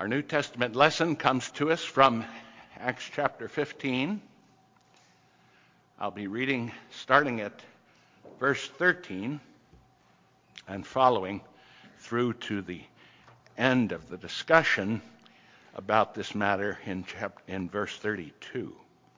Our New Testament lesson comes to us from Acts chapter 15. I'll be reading starting at verse 13 and following through to the end of the discussion about this matter in verse 32.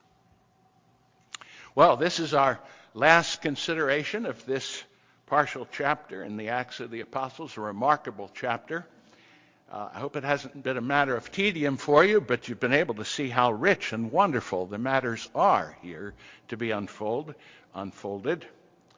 Well, this is our last consideration of this partial chapter in the Acts of the Apostles, a remarkable chapter. I hope it hasn't been a matter of tedium for you, but you've been able to see how rich and wonderful the matters are here to be unfolded.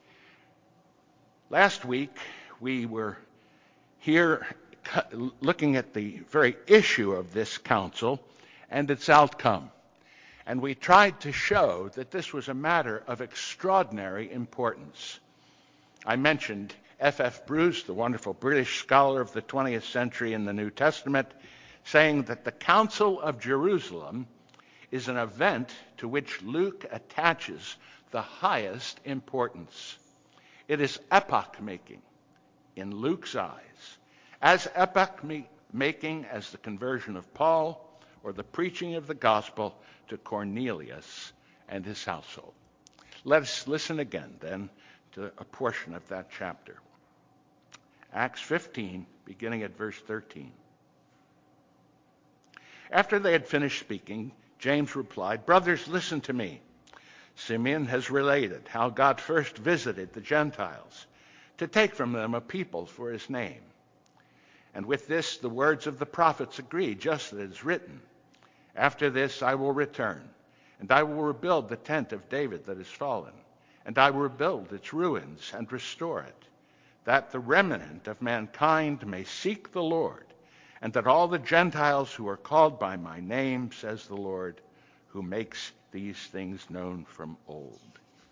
Last week, we were here looking at the very issue of this council and its outcome. And we tried to show that this was a matter of extraordinary importance. I mentioned F.F. Bruce, the wonderful British scholar of the 20th century in the New Testament, saying that the Council of Jerusalem is an event to which Luke attaches the highest importance. It is epoch-making in Luke's eyes, as epoch-making as the conversion of Paul or the preaching of the gospel to Cornelius and his household. Let us listen again, then, to a portion of that chapter. Acts 15, beginning at verse 13. After they had finished speaking, James replied, "Brothers, listen to me. Simeon has related how God first visited the Gentiles to take from them a people for his name. And with this the words of the prophets agree, just as it is written, 'After this I will return, and I will rebuild the tent of David that is fallen, and I will rebuild its ruins and restore it, that the remnant of mankind may seek the Lord, and that all the Gentiles who are called by my name, says the Lord, who makes these things known from old.'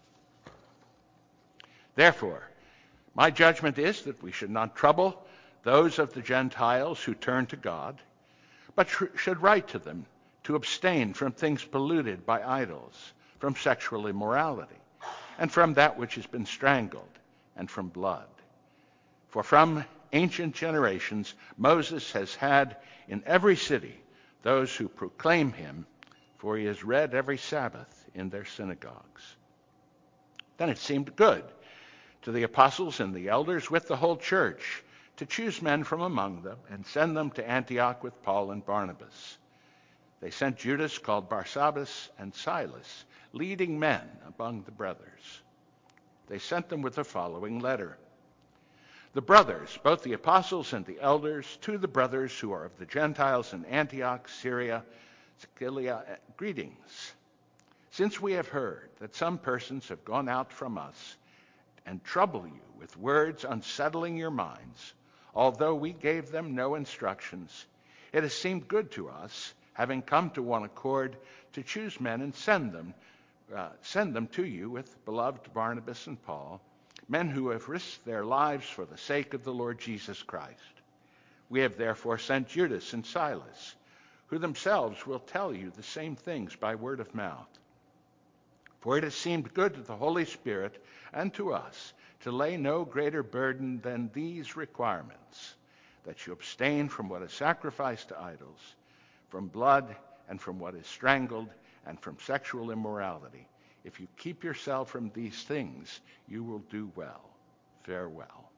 Therefore, my judgment is that we should not trouble those of the Gentiles who turn to God, but should write to them to abstain from things polluted by idols, from sexual immorality, and from that which has been strangled, and from blood. For from ancient generations Moses has had in every city those who proclaim him, for he is read every Sabbath in their synagogues." Then it seemed good to the apostles and the elders with the whole church to choose men from among them and send them to Antioch with Paul and Barnabas. They sent Judas, called Barsabbas, and Silas, leading men among the brothers. They sent them with the following letter. "The brothers, both the apostles and the elders, to the brothers who are of the Gentiles in Antioch, Syria, Cilicia, greetings. Since we have heard that some persons have gone out from us and trouble you with words unsettling your minds, although we gave them no instructions, it has seemed good to us, having come to one accord, to choose men and send them to you with beloved Barnabas and Paul, men who have risked their lives for the sake of the Lord Jesus Christ. We have therefore sent Judas and Silas, who themselves will tell you the same things by word of mouth. For it has seemed good to the Holy Spirit and to us to lay no greater burden than these requirements, that you abstain from what is sacrificed to idols, from blood, and from what is strangled, and from sexual immorality. If you keep yourself from these things, you will do well. Farewell."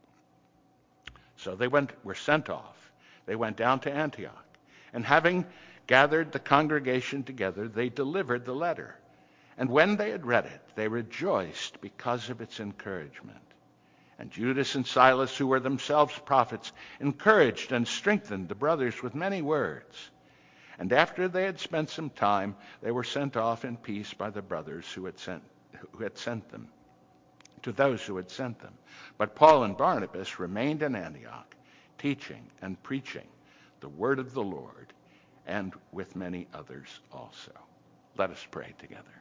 So they were sent off. They went down to Antioch, and having gathered the congregation together, they delivered the letter. And when they had read it, they rejoiced because of its encouragement. And Judas and Silas, who were themselves prophets, encouraged and strengthened the brothers with many words. And after they had spent some time, they were sent off in peace by the brothers who had sent them, to those who had sent them. But Paul and Barnabas remained in Antioch, teaching and preaching the word of the Lord, and with many others also. Let us pray together.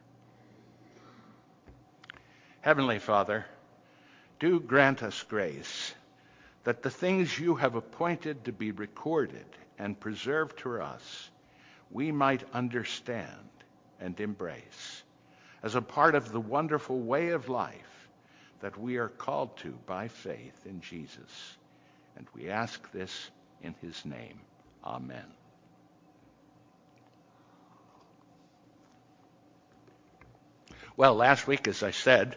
Heavenly Father, do grant us grace that the things you have appointed to be recorded and preserved for us, we might understand and embrace as a part of the wonderful way of life that we are called to by faith in Jesus. And we ask this in his name. Amen. Well, last week, as I said,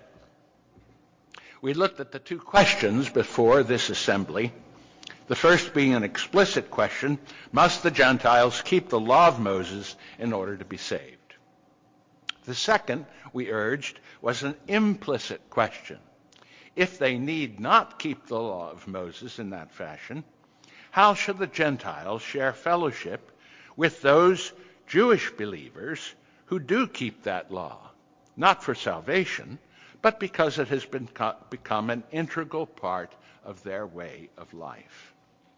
we looked at the two questions before this assembly. The first being an explicit question: must the Gentiles keep the law of Moses in order to be saved? The second, we urged, was an implicit question. If they need not keep the law of Moses in that fashion, how should the Gentiles share fellowship with those Jewish believers who do keep that law, not for salvation, but because it has become an integral part of their way of life?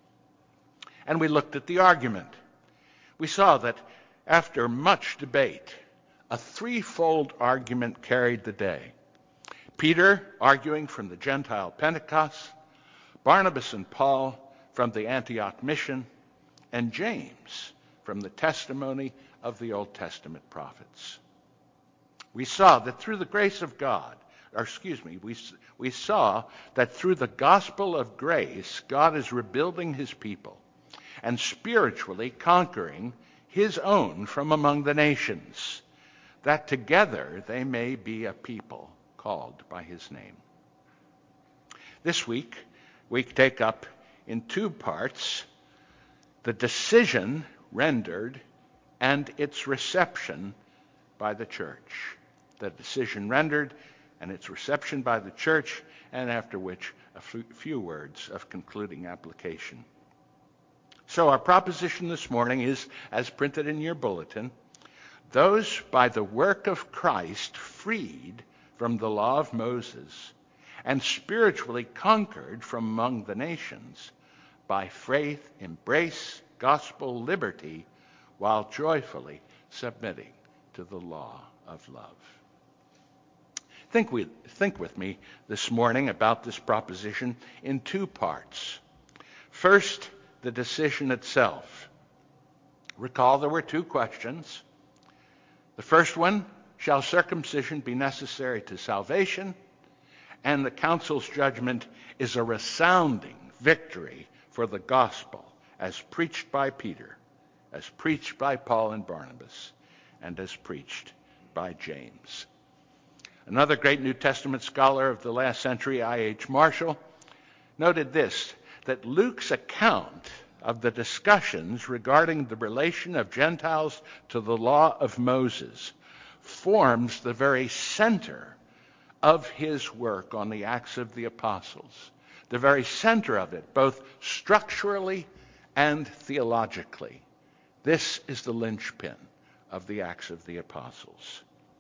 And we looked at the argument. We saw that after much debate, a threefold argument carried the day. Peter arguing from the Gentile Pentecost, Barnabas and Paul from the Antioch mission, and James from the testimony of the Old Testament prophets. We saw that through the grace of God, we saw that through the gospel of grace, God is rebuilding his people and spiritually conquering his own from among the nations, that together they may be a people called by his name. This week, we take up in two parts the decision rendered and its reception by the church. The decision rendered and its reception by the church, and after which a few words of concluding application. So our proposition this morning is, as printed in your bulletin: those by the work of Christ freed from the law of Moses and spiritually conquered from among the nations, by faith embrace gospel liberty while joyfully submitting to the law of love. Think with me this morning about this proposition in two parts. First, the decision itself. Recall there were two questions. The first one: shall circumcision be necessary to salvation? And the council's judgment is a resounding victory for the gospel as preached by Peter, as preached by Paul and Barnabas, and as preached by James. Another great New Testament scholar of the last century, I.H. Marshall, noted this, that Luke's account of the discussions regarding the relation of Gentiles to the law of Moses forms the very center of his work on the Acts of the Apostles, the very center of it, both structurally and theologically. This is the linchpin of the Acts of the Apostles.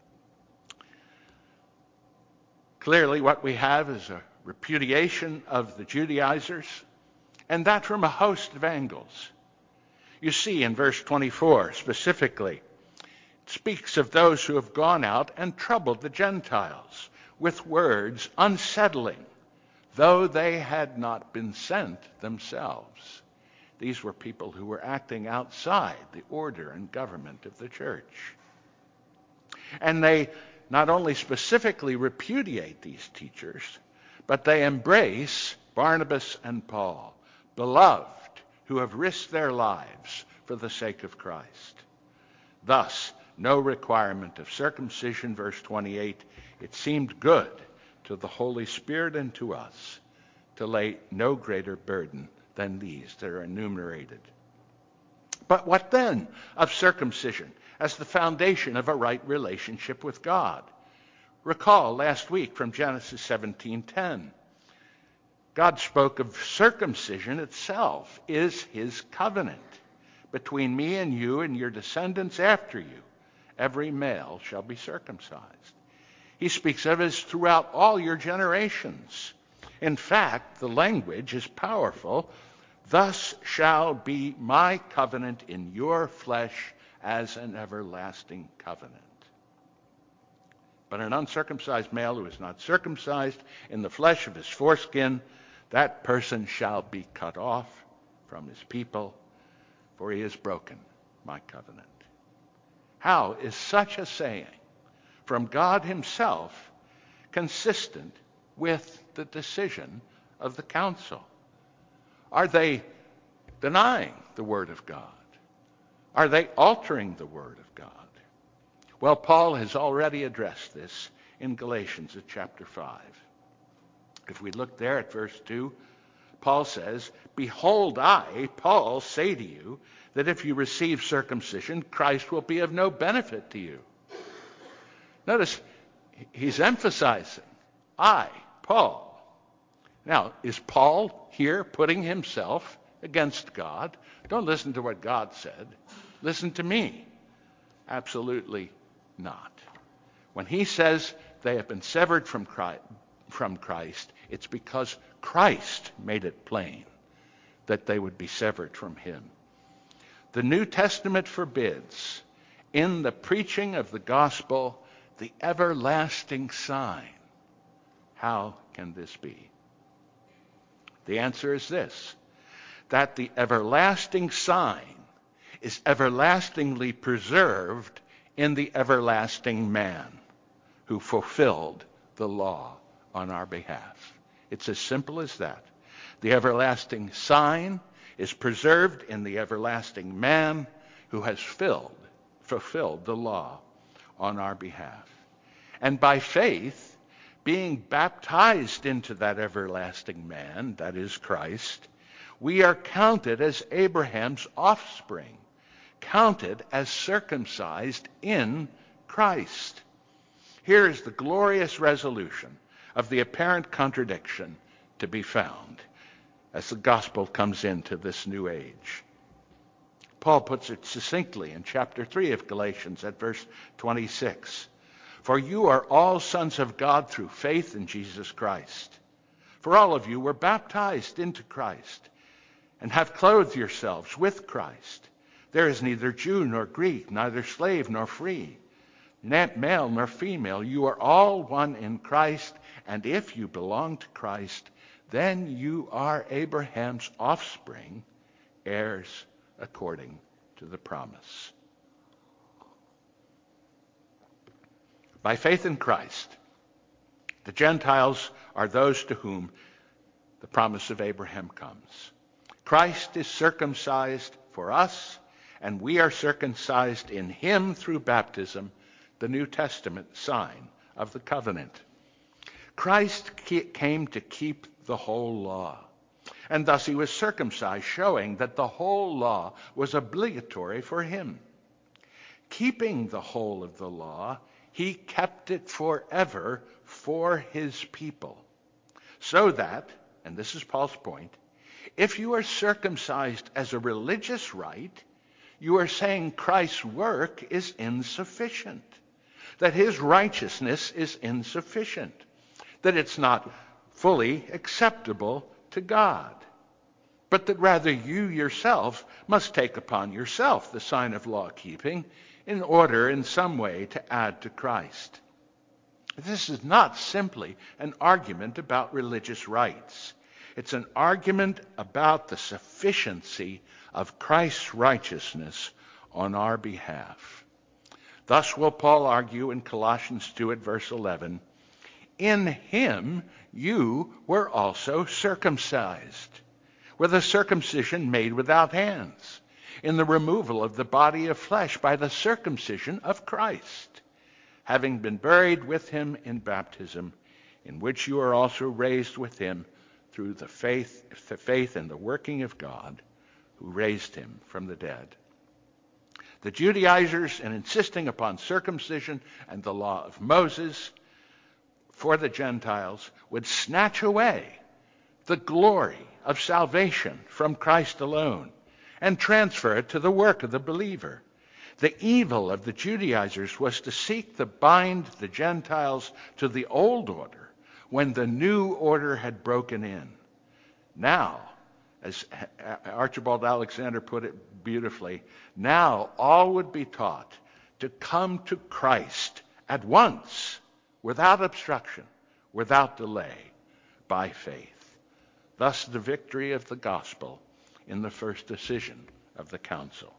Clearly, what we have is a repudiation of the Judaizers, and that from a host of angles. You see in verse 24 specifically, it speaks of those who have gone out and troubled the Gentiles with words unsettling, though they had not been sent themselves. These were people who were acting outside the order and government of the church. And they not only specifically repudiate these teachers, but they embrace Barnabas and Paul, beloved, who have risked their lives for the sake of Christ. Thus, no requirement of circumcision, verse 28, it seemed good to the Holy Spirit and to us to lay no greater burden than these that are enumerated. But what then of circumcision as the foundation of a right relationship with God? Recall last week from Genesis 17:10. God spoke of circumcision itself is his covenant. Between me and you and your descendants after you, every male shall be circumcised. He speaks of it as throughout all your generations. In fact, the language is powerful. Thus shall be my covenant in your flesh as an everlasting covenant. But an uncircumcised male who is not circumcised in the flesh of his foreskin, that person shall be cut off from his people, for he has broken my covenant. How is such a saying from God himself consistent with the decision of the council? Are they denying the word of God? Are they altering the word of God? Well, Paul has already addressed this in Galatians chapter 5. If we look there at verse 2, Paul says, "Behold, I, Paul, say to you that if you receive circumcision, Christ will be of no benefit to you." Notice, he's emphasizing, I, Paul. Now, is Paul here putting himself against God? Don't listen to what God said. Listen to me. Absolutely not. When he says they have been severed from Christ, it's because Christ made it plain that they would be severed from him. The New Testament forbids, in the preaching of the gospel, the everlasting sign. How can this be? The answer is this, that the everlasting sign is everlastingly preserved in the everlasting man who fulfilled the law on our behalf. It's as simple as that. The everlasting sign is preserved in the everlasting man who has fulfilled the law on our behalf. And by faith, being baptized into that everlasting man, that is Christ, we are counted as Abraham's offspring, counted as circumcised in Christ. Here is the glorious resolution of the apparent contradiction to be found as the gospel comes into this new age. Paul puts it succinctly in chapter 3 of Galatians at verse 26. "For you are all sons of God through faith in Jesus Christ. For all of you were baptized into Christ and have clothed yourselves with Christ. There is neither Jew nor Greek, neither slave nor free, male nor female. You are all one in Christ, and if you belong to Christ, then you are Abraham's offspring, heirs according to the promise." By faith in Christ, the Gentiles are those to whom the promise of Abraham comes. Christ is circumcised for us, and we are circumcised in him through baptism, the New Testament sign of the covenant. Christ came to keep the whole law, and thus he was circumcised, showing that the whole law was obligatory for him. Keeping the whole of the law, he kept it forever for his people. So that, and this is Paul's point, if you are circumcised as a religious rite, you are saying Christ's work is insufficient, that his righteousness is insufficient, that it's not fully acceptable to God, but that rather you yourself must take upon yourself the sign of law-keeping in order in some way to add to Christ. This is not simply an argument about religious rites. It's an argument about the sufficiency of Christ's righteousness on our behalf. Thus will Paul argue in Colossians 2 at verse 11, "In him you were also circumcised, with a circumcision made without hands, in the removal of the body of flesh by the circumcision of Christ, having been buried with him in baptism, in which you are also raised with him through the faith in the working of God, who raised him from the dead." The Judaizers, in insisting upon circumcision and the law of Moses for the Gentiles, would snatch away the glory of salvation from Christ alone and transfer it to the work of the believer. The evil of the Judaizers was to seek to bind the Gentiles to the old order when the new order had broken in. Now, as Archibald Alexander put it beautifully, now all would be taught to come to Christ at once, without obstruction, without delay, by faith. Thus the victory of the gospel in the first decision of the council.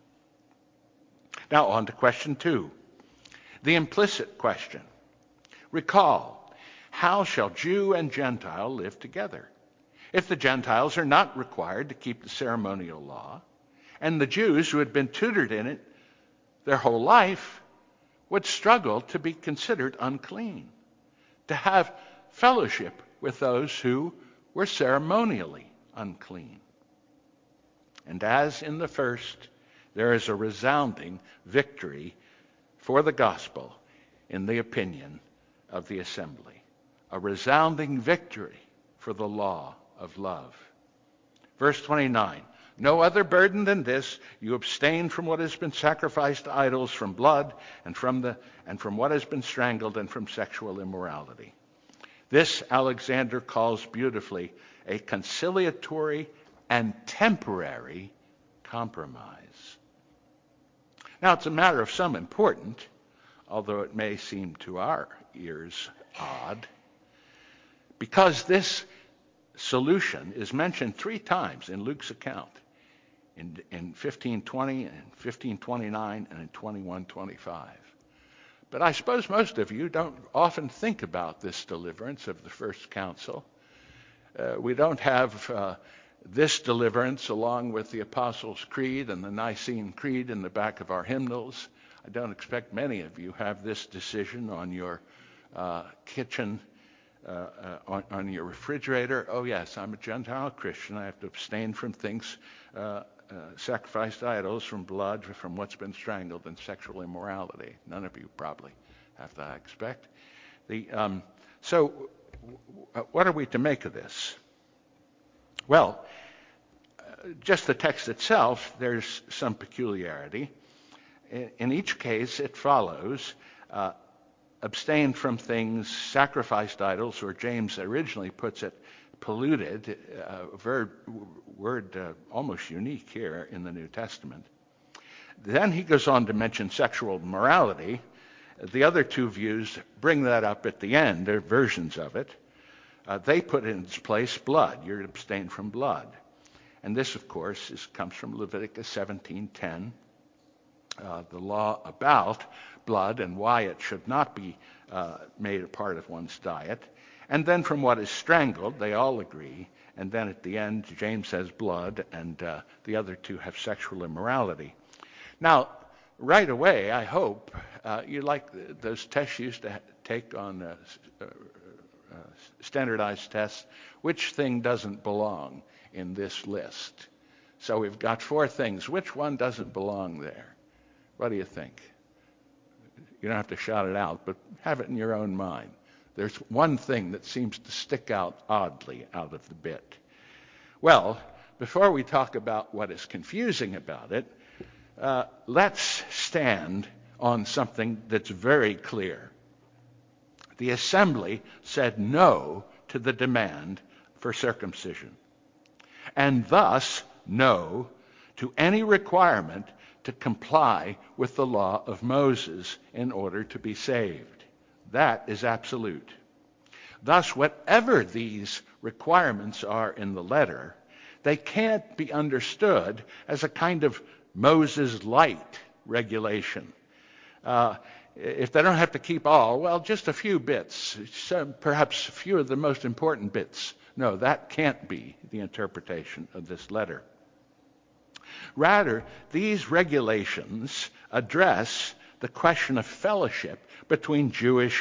Now on to question 2, the implicit question. Recall, how shall Jew and Gentile live together? If the Gentiles are not required to keep the ceremonial law, and the Jews who had been tutored in it their whole life would struggle to be considered unclean, to have fellowship with those who were ceremonially unclean. And as in the first, there is a resounding victory for the gospel in the opinion of the assembly, a resounding victory for the law of love. Verse 29, no other burden than this, you abstain from what has been sacrificed to idols, from blood, and from what has been strangled, and from sexual immorality. This Alexander calls beautifully a conciliatory and temporary compromise. Now, it's a matter of some importance, although it may seem to our ears odd, because this solution is mentioned 3 times in Luke's account, in 15:20, and 15:29, and in 21:25. But I suppose most of you don't often think about this deliverance of the first council. We don't have this deliverance along with the Apostles' Creed and the Nicene Creed in the back of our hymnals. I don't expect many of you have this decision on your kitchen, on your refrigerator. Oh yes, I'm a Gentile Christian. I have to abstain from things sacrificed to idols, from blood, from what's been strangled, and sexual immorality. None of you probably have that, I expect. So what are we to make of this? Well, just the text itself, there's some peculiarity. In each case, it follows, abstain from things sacrificed to idols, or James originally puts it, polluted, word almost unique here in the New Testament. Then he goes on to mention sexual morality. The other 2 views bring that up at the end. They're versions of it. They put in its place blood. You're to abstain from blood. And this, of course, comes from Leviticus 17:10, the law about blood and why it should not be made a part of one's diet. And then from what is strangled, they all agree. And then at the end, James says blood, and the other 2 have sexual immorality. Now, right away, I hope you like those tests you used to take on standardized tests. Which thing doesn't belong in this list? So we've got 4 things. Which one doesn't belong there? What do you think? You don't have to shout it out, but have it in your own mind. There's one thing that seems to stick out oddly out of the bit. Well, before we talk about what is confusing about it, let's stand on something that's very clear. The assembly said no to the demand for circumcision, and thus no to any requirement to comply with the law of Moses in order to be saved. That is absolute. Thus, whatever these requirements are in the letter, they can't be understood as a kind of Moses light regulation. If they don't have to keep all, well, just a few bits, perhaps a few of the most important bits. No, that can't be the interpretation of this letter. Rather, these regulations address the question of fellowship between Jewish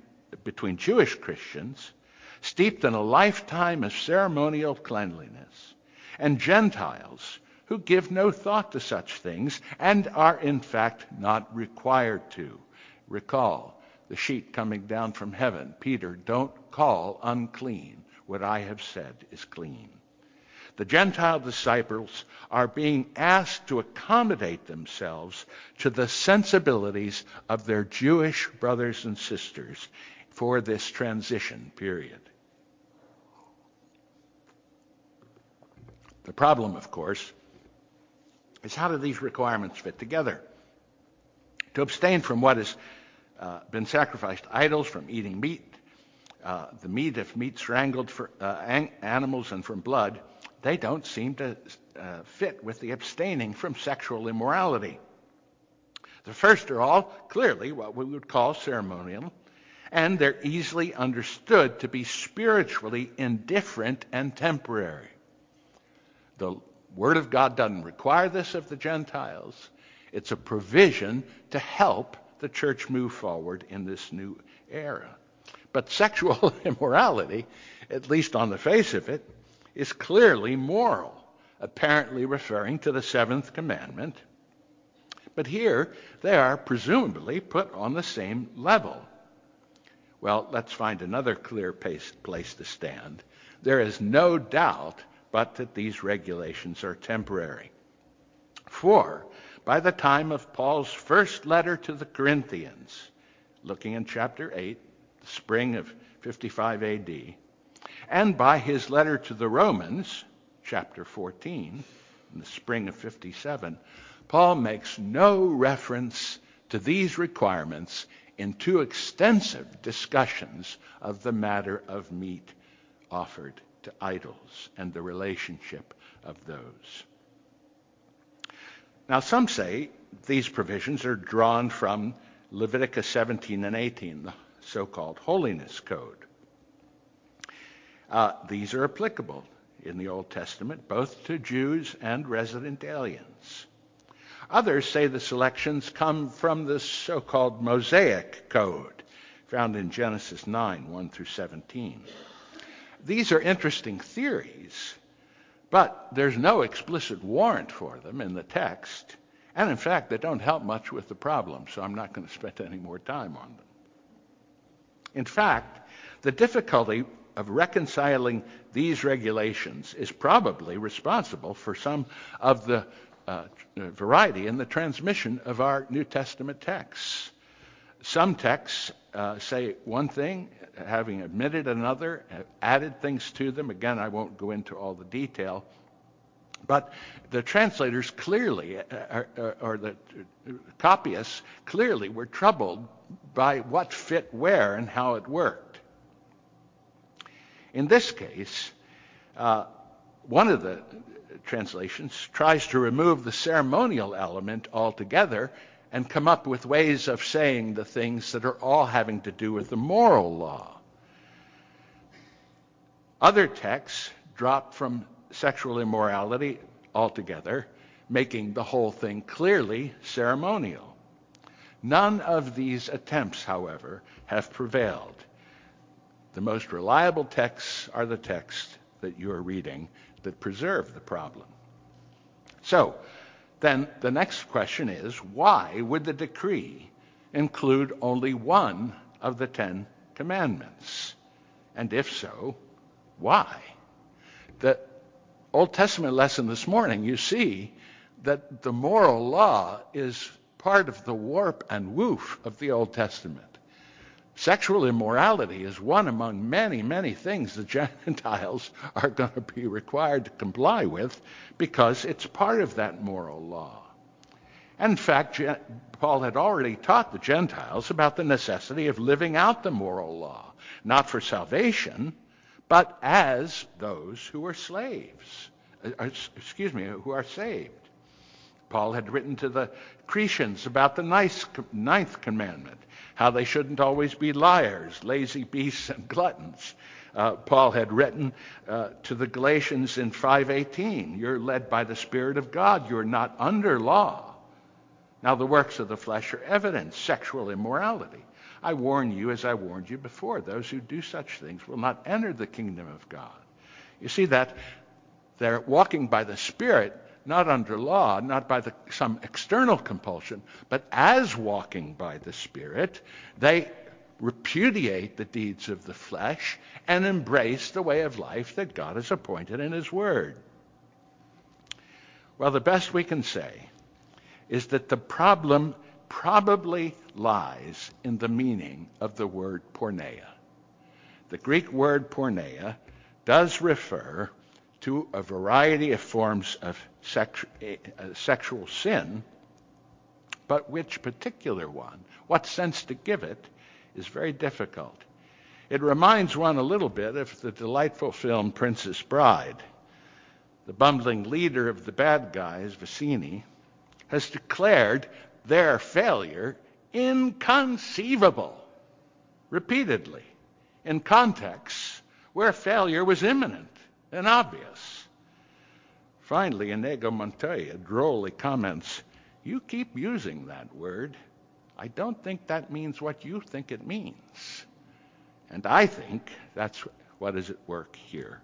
Christians, steeped in a lifetime of ceremonial cleanliness, and Gentiles who give no thought to such things and are in fact not required to. Recall the sheet coming down from heaven. Peter, don't call unclean what I have said is clean. The Gentile disciples are being asked to accommodate themselves to the sensibilities of their Jewish brothers and sisters for this transition period. The problem, of course, is how do these requirements fit together? To abstain from what has been sacrificed to idols, from eating meat, the meat of meat strangled for animals, and from blood, they don't seem to fit with the abstaining from sexual immorality. The first are all clearly what we would call ceremonial, and they're easily understood to be spiritually indifferent and temporary. The Word of God doesn't require this of the Gentiles. It's a provision to help the church move forward in this new era. But sexual immorality, at least on the face of it, is clearly moral, apparently referring to the seventh commandment. But here they are presumably put on the same level. Well, let's find another clear place to stand. There is no doubt but that these regulations are temporary. For by the time of Paul's first letter to the Corinthians, looking in chapter 8, the spring of 55 AD, and by his letter to the Romans, chapter 14, in the spring of 57, Paul makes no reference to these requirements in two extensive discussions of the matter of meat offered to idols and the relationship of those. Now, some say these provisions are drawn from Leviticus 17 and 18, the so-called Holiness Code. These are applicable in the Old Testament, both to Jews and resident aliens. Others say the selections come from the so-called Mosaic Code, found in Genesis 9, 1 through 17. These are interesting theories, but there's no explicit warrant for them in the text, and in fact, they don't help much with the problem, so I'm not going to spend any more time on them. In fact, the difficulty of reconciling these regulations is probably responsible for some of the variety in the transmission of our New Testament texts. Some texts say one thing, having omitted another, have added things to them. Again, I won't go into all the detail. But the translators clearly, or the copyists clearly were troubled by what fit where and how it worked. In this case, one of the translations tries to remove the ceremonial element altogether and come up with ways of saying the things that are all having to do with the moral law. Other texts drop from sexual immorality altogether, making the whole thing clearly ceremonial. None of these attempts, however, have prevailed. The most reliable texts are the texts that you are reading that preserve the problem. So, then the next question is, why would the decree include only one of the 10 commandments? And if so, why? The Old Testament lesson this morning, you see that the moral law is part of the warp and woof of the Old Testament. Sexual immorality is one among many, many things the Gentiles are going to be required to comply with because it's part of that moral law. And in fact, Paul had already taught the Gentiles about the necessity of living out the moral law, not for salvation, but as those who are slaves, who are saved. Paul had written to the Cretans about the ninth commandment, how they shouldn't always be liars, lazy beasts, and gluttons. Paul had written to the Galatians in 5:18, you're led by the Spirit of God, you're not under law. Now the works of the flesh are evident, sexual immorality. I warn you, as I warned you before, those who do such things will not enter the kingdom of God. You see that they're walking by the Spirit, not under law, not by some external compulsion, but as walking by the Spirit, they repudiate the deeds of the flesh and embrace the way of life that God has appointed in His Word. Well, the best we can say is that the problem probably lies in the meaning of the word porneia. The Greek word porneia does refer to a variety of forms of sexual sin, but which particular one, what sense to give it, is very difficult. It reminds one a little bit of the delightful film Princess Bride. The bumbling leader of the bad guys, Vizzini, has declared their failure inconceivable, repeatedly, in contexts where failure was imminent and obvious. Finally, Inigo Montoya drolly comments, you keep using that word. I don't think that means what you think it means. And I think that's what is at work here.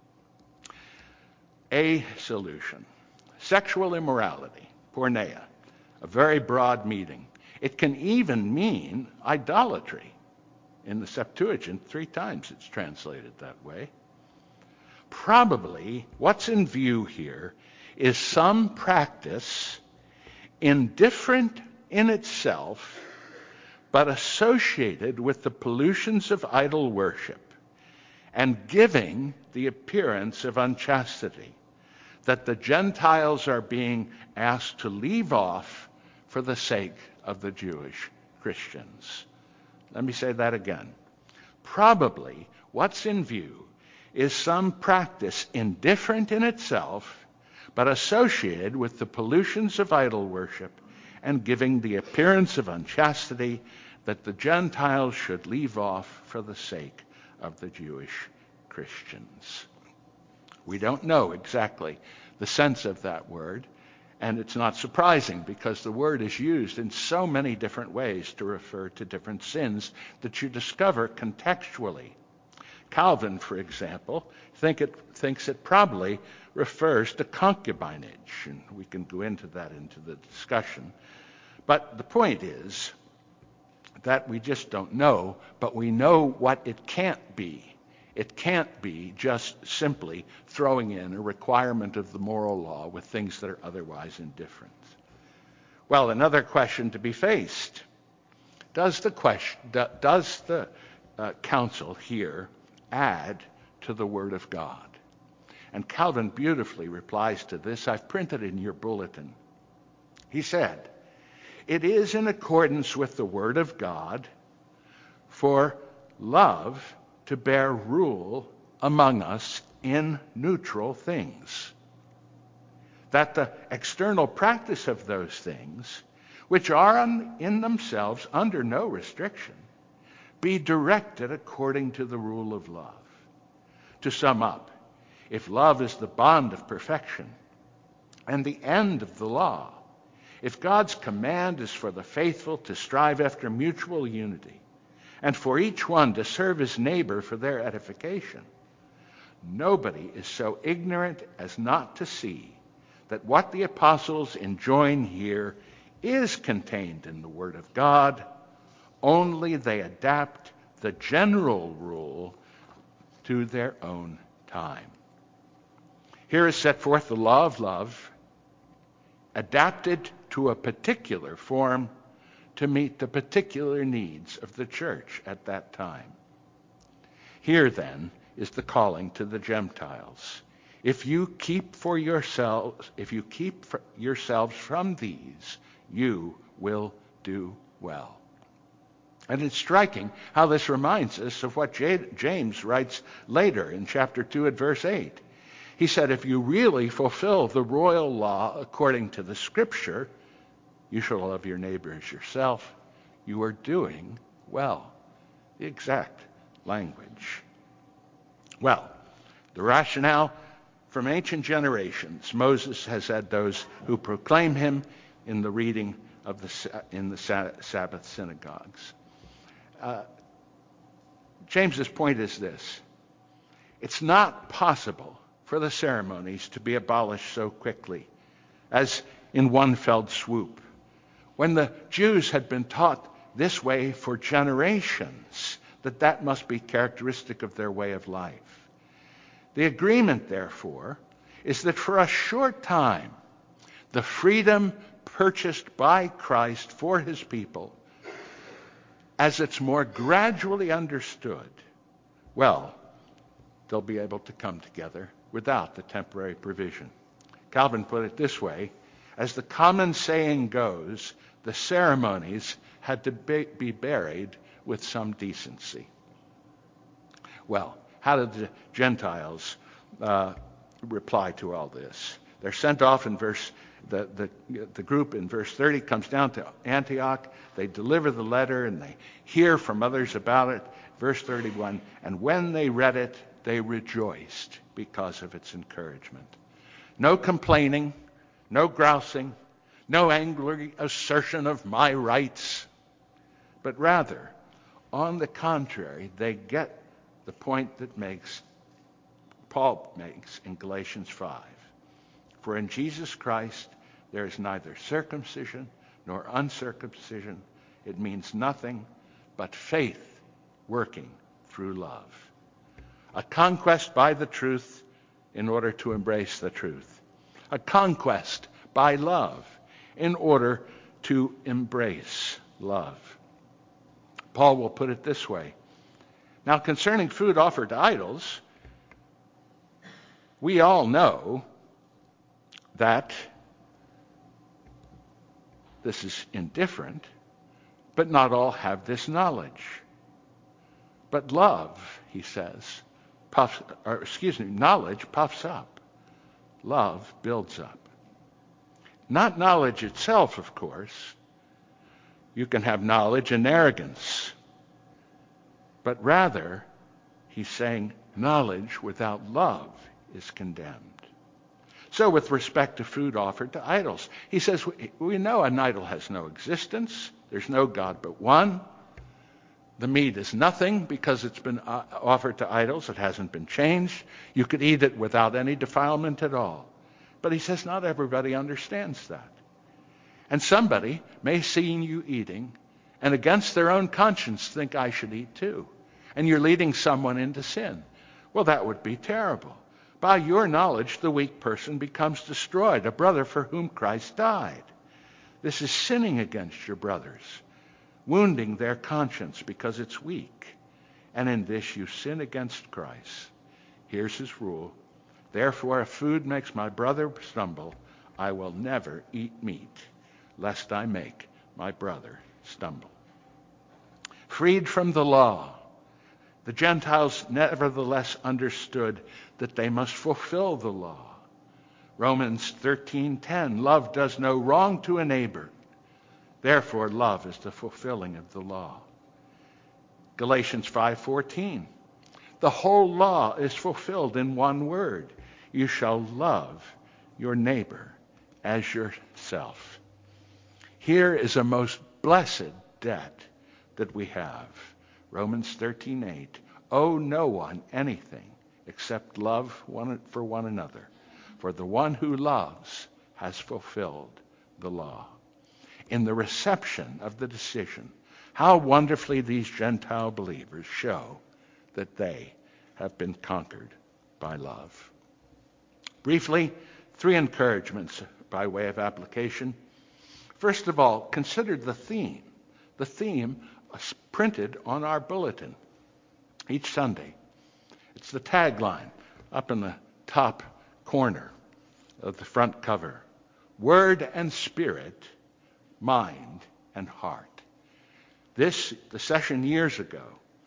A solution. Sexual immorality, porneia, a very broad meaning. It can even mean idolatry. In the Septuagint, 3 times it's translated that way. Probably what's in view here is some practice indifferent in itself, but associated with the pollutions of idol worship and giving the appearance of unchastity that the Gentiles are being asked to leave off for the sake of the Jewish Christians. Let me say that again. Probably what's in view is some practice indifferent in itself, but associated with the pollutions of idol worship and giving the appearance of unchastity that the Gentiles should leave off for the sake of the Jewish Christians. We don't know exactly the sense of that word, and it's not surprising because the word is used in so many different ways to refer to different sins that you discover contextually. Calvin, for example, thinks it probably refers to concubinage, and we can go into the discussion. But the point is that we just don't know, but we know what it can't be. It can't be just simply throwing in a requirement of the moral law with things that are otherwise indifferent. Well, another question to be faced. Does the council here add to the Word of God? And Calvin beautifully replies to this. I've printed in your bulletin. He said, "It is in accordance with the Word of God for love to bear rule among us in neutral things, that the external practice of those things, which are in themselves under no restriction, be directed according to the rule of love." To sum up, if love is the bond of perfection and the end of the law, if God's command is for the faithful to strive after mutual unity, and for each one to serve his neighbor for their edification, nobody is so ignorant as not to see that what the apostles enjoin here is contained in the Word of God, only they adapt the general rule to their own time. Here is set forth the law of love, adapted to a particular form to meet the particular needs of the church at that time. Here, then, is the calling to the Gentiles. If you keep yourselves from these, you will do well. And it's striking how this reminds us of what James writes later in chapter 2 at verse 8. He said, if you really fulfill the royal law according to the Scripture, you shall love your neighbor as yourself, you are doing well. The exact language. Well, the rationale from ancient generations, Moses has had those who proclaim him in the reading of in the Sabbath synagogues. James's point is this. It's not possible for the ceremonies to be abolished so quickly as in one fell swoop. When the Jews had been taught this way for generations, that must be characteristic of their way of life. The agreement, therefore, is that for a short time, the freedom purchased by Christ for his people, as it's more gradually understood, well, they'll be able to come together without the temporary provision. Calvin put it this way, as the common saying goes, the ceremonies had to be buried with some decency. Well, how did the Gentiles reply to all this? They're sent off in the group in verse 30 comes down to Antioch. They deliver the letter and they hear from others about it. Verse 31, and when they read it, they rejoiced because of its encouragement. No complaining, no grousing, no angry assertion of my rights. but rather, on the contrary, they get the point that Paul makes in Galatians 5. For in Jesus Christ there is neither circumcision nor uncircumcision. It means nothing but faith working through love. A conquest by the truth in order to embrace the truth. A conquest by love in order to embrace love. Paul will put it this way. Now, concerning food offered to idols, we all know that this is indifferent, but not all have this knowledge. But love, he says, knowledge puffs up. Love builds up. Not knowledge itself, of course. You can have knowledge and arrogance. But rather, he's saying knowledge without love is condemned. So with respect to food offered to idols, he says, we know an idol has no existence. There's no God but one. The meat is nothing because it's been offered to idols. It hasn't been changed. You could eat it without any defilement at all. But he says not everybody understands that. And somebody may see you eating and against their own conscience think I should eat too. And you're leading someone into sin. Well, that would be terrible. By your knowledge, the weak person becomes destroyed, a brother for whom Christ died. This is sinning against your brothers, wounding their conscience because it's weak. And in this you sin against Christ. Here's his rule. Therefore, if food makes my brother stumble, I will never eat meat, lest I make my brother stumble. Freed from the law, the Gentiles nevertheless understood that they must fulfill the law. Romans 13:10, love does no wrong to a neighbor. Therefore, love is the fulfilling of the law. Galatians 5:14, the whole law is fulfilled in one word. You shall love your neighbor as yourself. Here is a most blessed debt that we have. Romans 13:8, owe no one anything except love for one another. For the one who loves has fulfilled the law. In the reception of the decision, how wonderfully these Gentile believers show that they have been conquered by love. Briefly, 3 encouragements by way of application. First of all, consider the theme. The theme is printed on our bulletin each Sunday. It's the tagline up in the top corner of the front cover. Word and spirit, mind and heart. The session years ago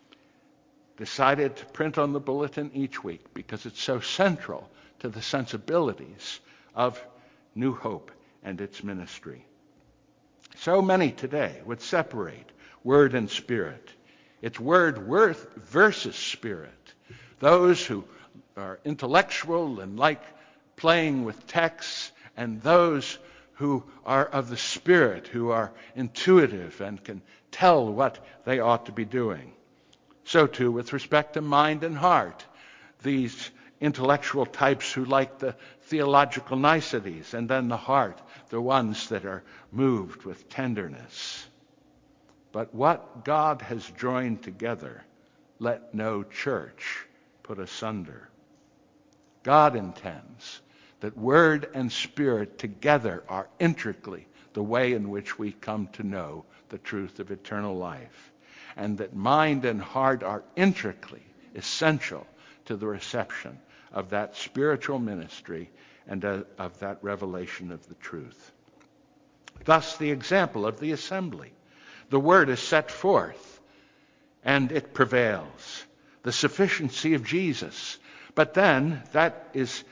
decided to print on the bulletin each week because it's so central to the sensibilities of New Hope and its ministry. So many today would separate word and spirit. It's word versus spirit. Those who are intellectual and like playing with texts, and those who are of the Spirit, who are intuitive and can tell what they ought to be doing. So too with respect to mind and heart. These intellectual types who like the theological niceties, and then the heart, the ones that are moved with tenderness. But what God has joined together, let no church put asunder. God intends that word and spirit together are intricately the way in which we come to know the truth of eternal life, and that mind and heart are intricately essential to the reception of that spiritual ministry and of that revelation of the truth. Thus, the example of the assembly. The word is set forth, and it prevails. The sufficiency of Jesus. But then, that is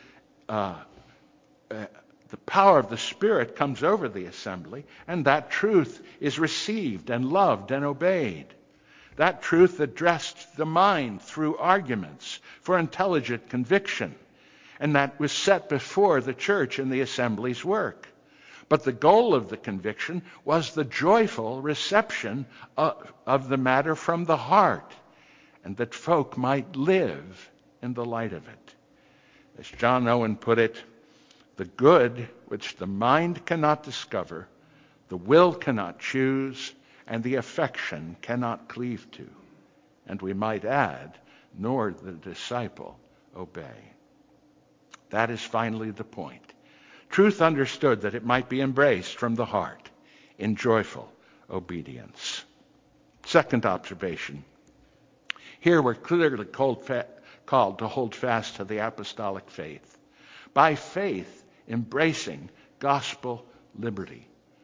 the power of the Spirit comes over the assembly, and that truth is received and loved and obeyed. That truth addressed the mind through arguments for intelligent conviction, and that was set before the church in the assembly's work. But the goal of the conviction was the joyful reception of the matter from the heart, and that folk might live in the light of it. As John Owen put it, the good which the mind cannot discover, the will cannot choose, and the affection cannot cleave to. And we might add, nor the disciple obey. That is finally the point. Truth understood that it might be embraced from the heart in joyful obedience. Second observation. Here we're clearly called to hold fast to the apostolic faith. By faith, embracing gospel liberty.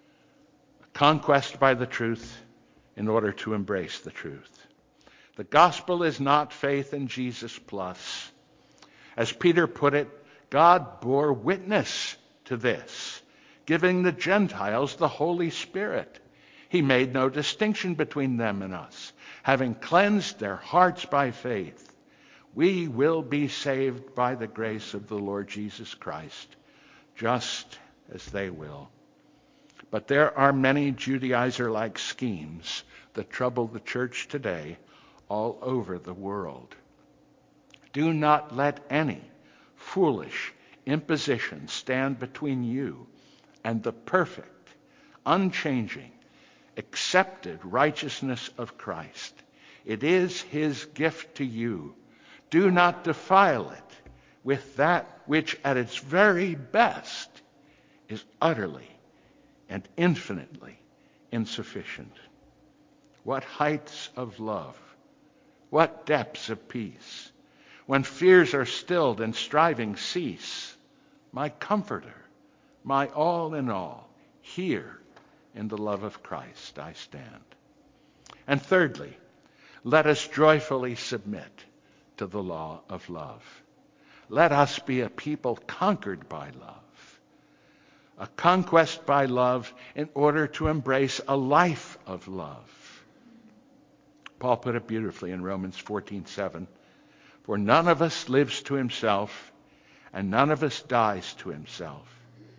A conquest by the truth in order to embrace the truth. The gospel is not faith in Jesus plus. As Peter put it, God bore witness to this, giving the Gentiles the Holy Spirit. He made no distinction between them and us. Having cleansed their hearts by faith, we will be saved by the grace of the Lord Jesus Christ, just as they will. But there are many Judaizer-like schemes that trouble the church today all over the world. Do not let any foolish imposition stand between you and the perfect, unchanging, accepted righteousness of Christ. It is his gift to you. Do not defile it with that which at its very best is utterly and infinitely insufficient. What heights of love, what depths of peace, when fears are stilled and striving cease. My comforter, my all in all, here in the love of Christ I stand. And thirdly, let us joyfully submit to the law of love. Let us be a people conquered by love, a conquest by love in order to embrace a life of love. Paul put it beautifully in Romans 14:7. For none of us lives to himself, and none of us dies to himself.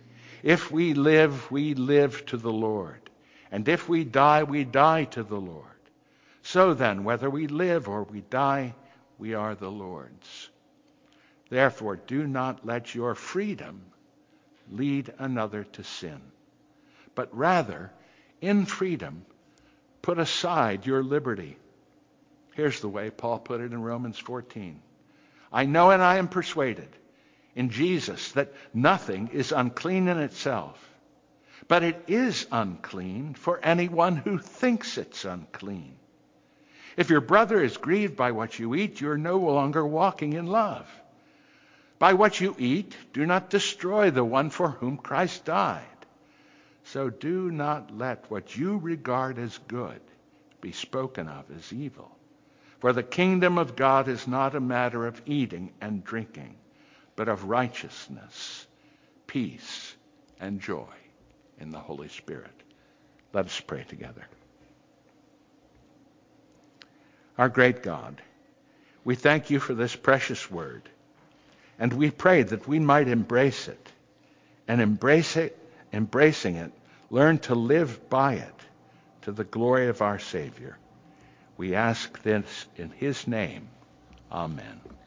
If we live to the Lord. And if we die to the Lord. So then, whether we live or we die, we are the Lord's. Therefore, do not let your freedom lead another to sin, but rather, in freedom, put aside your liberty. Here's the way Paul put it in Romans 14. I know and I am persuaded in Jesus that nothing is unclean in itself, but it is unclean for anyone who thinks it's unclean. If your brother is grieved by what you eat, you're no longer walking in love. By what you eat, do not destroy the one for whom Christ died. So do not let what you regard as good be spoken of as evil. For the kingdom of God is not a matter of eating and drinking, but of righteousness, peace, and joy in the Holy Spirit. Let us pray together. Our great God, we thank you for this precious word, and we pray that we might embrace it, and embracing it, learn to live by it to the glory of our Savior. We ask this in his name. Amen.